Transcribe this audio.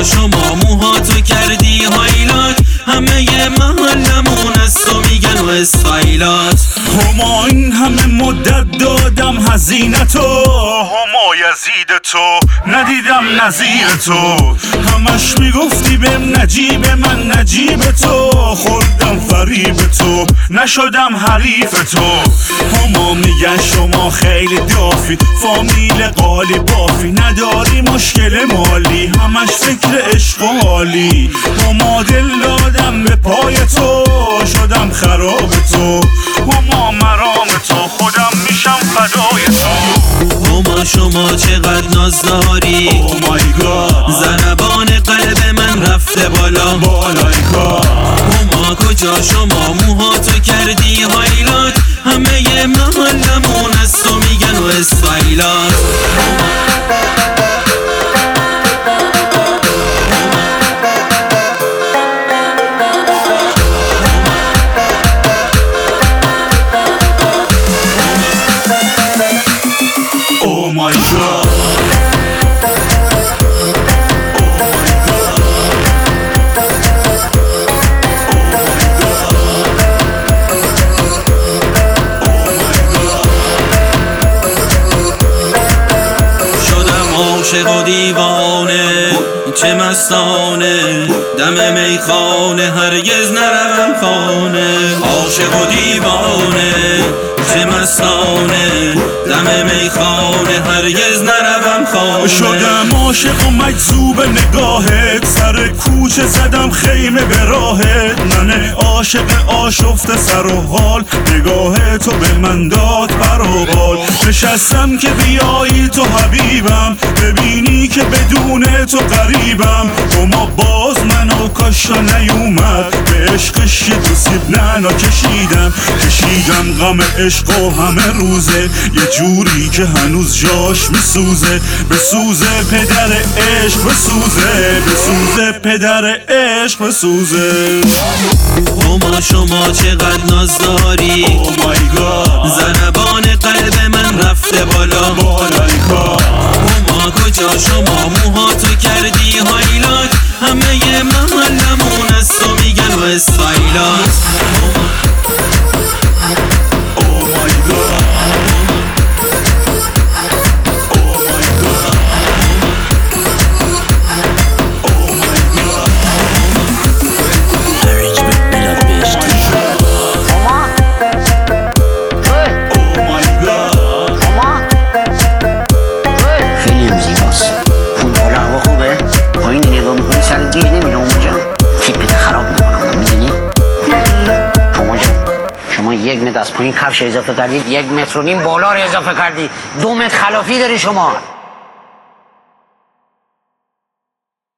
کجا شما موهاتو کردی هایلات، همه محلمون از تو میگن و استایلات. هما این همه مدت دادم هزینتو، هما یزید تو ندیدم نظیر تو. همش میگفتی بهم نجیب من نجیب تو، خوردم فریب تو نشدم حریف تو. هما میگن شما خیلی دافی، فامیل قالی بافی، نداری مشکل مالی، همش فکر عشق و حالی. هما دل دادم به پای تو، شدم خراب تو. هما مرام تو، خودم میشم فدای تو. هما شما چقدر ناز داری، او مای گاد، ضربان قلب من رفته بالا بالای کار. هما کجا شما موهاتو کردی هایلات، همه محلمون از تو میگن و استایلات. Oh my God. عاشق و دیوانه چه مستانه، دم میخانه هرگز نروم خانه. عاشق و دیوانه چه مستانه، دم میخانه هرگز نروم خانه. شدم عاشق و مجذوب نگاهت، سر کوچه زدم خیمه به راهت. من عاشق آشفته سر و حال، نگاه تو به من داد پر و بال. نشستم که بیایی تو حبیبم، ببینی که بدون تو غریبم. اما باز منو کاشا نیومد، به عشقش یه دو سیب نعنا کشیدم غم عشق و همه روزه، یه جوری که هنوز جاش میسوزه. بسوزه پدر عشق بسوزه، بسوزه پدر عشق بسوزه. هما شما چقدر ناز داری، او مای گاد، ضربان قلب من رفته بالا بالای کار. هما کجا شما موهاتو کردی هایلات، همه محلمون از تو میگن و استایلات. یک متر از پایین کفش اضافه کردید، 1.5 متر بالا رو اضافه کردی، 2 متر خلافی داری شما.